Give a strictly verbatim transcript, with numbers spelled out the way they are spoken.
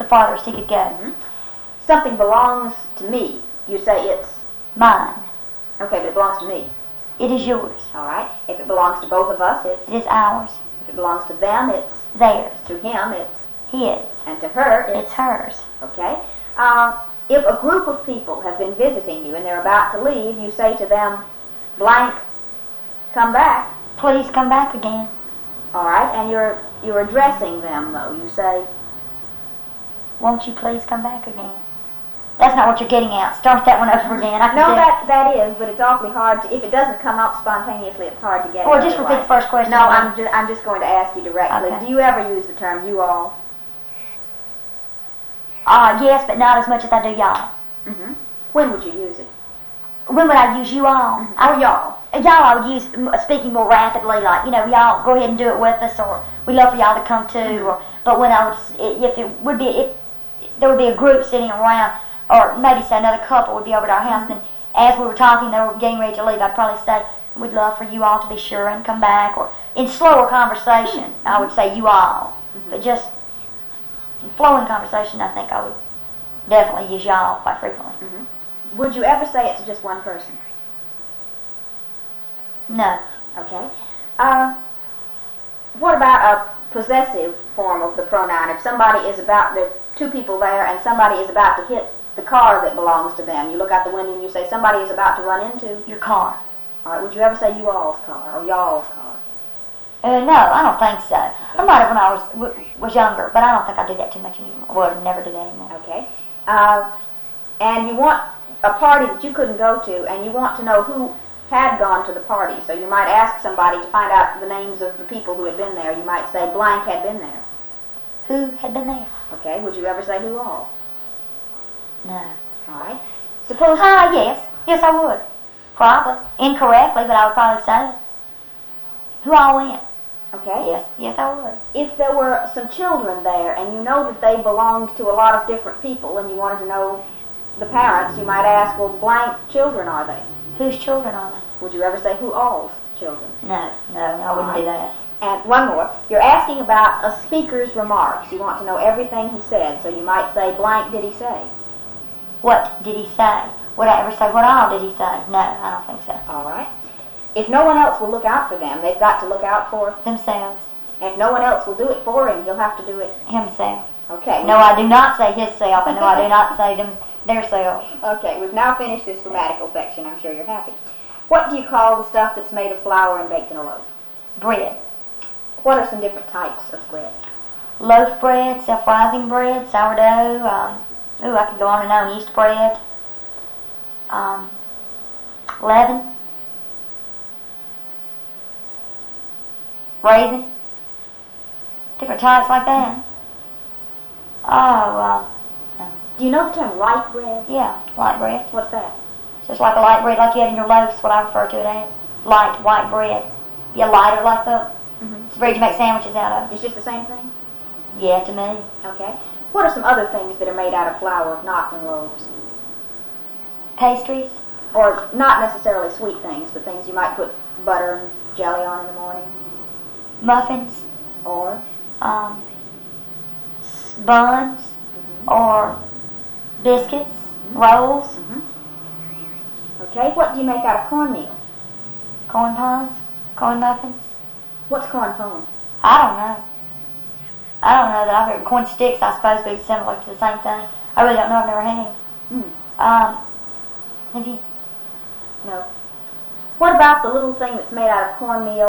farthest he could go. Mm-hmm. Something belongs to me. You say it's mine. Okay, but it belongs to me. It is yours. All right. If it belongs to both of us, it's it is ours. If it belongs to them, it's theirs. To him, it's his. And to her, it's, it's hers. Okay. Uh, if a group of people have been visiting you and they're about to leave, you say to them, blank, come back. Please come back again. All right. And you're you're addressing them though. You say, won't you please come back again? That's not what you're getting at. Start that one over again. I can no, do that that is, but it's awfully hard to. If it doesn't come up spontaneously, it's hard to get. Or it just otherwise. repeat the first question. No, I'm just I'm just going to ask you directly. Okay. Do you ever use the term "you all"? Uh, yes, but not as much as I do y'all. Mm-hmm. When would you use it? When would I use you all? Mm-hmm. Or y'all? Y'all, I would use m- speaking more rapidly, like, you know, y'all go ahead and do it with us, or we love for y'all to come too. Mm-hmm. Or, but when I would, s- if it would be, if there would be a group sitting around, or maybe say another couple would be over at our house, Mm-hmm. and as we were talking, they were getting ready to leave, I'd probably say, we'd love for you all to be sure and come back, or in slower conversation, Mm-hmm. I would say you all. Mm-hmm. But just in flowing conversation, I think I would definitely use y'all quite frequently. Mm-hmm. Would you ever say it to just one person? No. Okay. Uh, what about a possessive form of the pronoun? If somebody is about, there are two people there, and somebody is about to hit the car that belongs to them, you look out the window and you say, somebody is about to run into Your car. All right. Would you ever say you all's car or y'all's car? Uh, no, I don't think so. I might have when I was w- was younger, but I don't think I do that too much anymore. Well, I never do that anymore. Okay. Uh, and you want a party that you couldn't go to, and you want to know who had gone to the party. So you might ask somebody to find out the names of the people who had been there. You might say blank had been there. Who had been there? Okay. Would you ever say who all? No. All right. Suppose. Ah, yes. Yes, I would. Probably. Incorrectly, but I would probably say who all went. Okay. Yes. Yes, I would. If there were some children there, and you know that they belonged to a lot of different people, and you wanted to know the parents, you might ask, well, blank children are they? Whose children are they? Would you ever say who all's children? No, no, no, I wouldn't do that. And one more. You're asking about a speaker's remarks. You want to know everything he said, so you might say, blank did he say? What did he say? Would I ever say, what all did he say? No, I don't think so. All right. If no one else will look out for them, they've got to look out for. Themselves. And if no one else will do it for him, he'll have to do it. Himself. Okay. No, I do not say his self, and no, I do not say them, their self. Okay, we've now finished this grammatical section. I'm sure you're happy. What do you call the stuff that's made of flour and baked in a loaf? Bread. What are some different types of bread? Loaf bread, self-rising bread, sourdough, um, ooh, I could go on and on, yeast bread, um, leaven, raisin, different types like that. Oh, uh, Do you know the term light bread? yeah, light bread. What's that? Just like a light bread like you have in your loaves, what I refer to it as. Light, white bread. Yeah, lighter like the Mm-hmm. bread you make sandwiches out of. It's just the same thing? Yeah, to me. Okay. What are some other things that are made out of flour, not in loaves? Pastries. Or not necessarily sweet things, but things you might put butter and jelly on in the morning? Muffins. Or? Um, s- buns. Mm-hmm. Or biscuits. Mm-hmm. Rolls. Mm-hmm. Okay. What do you make out of cornmeal? Corn pies. Corn muffins. What's corn pone? I don't know. I don't know that I've heard corn sticks, I suppose, be similar to the same thing. I really don't know. I've never had any. Mm. Um, have you? No. What about the little thing that's made out of cornmeal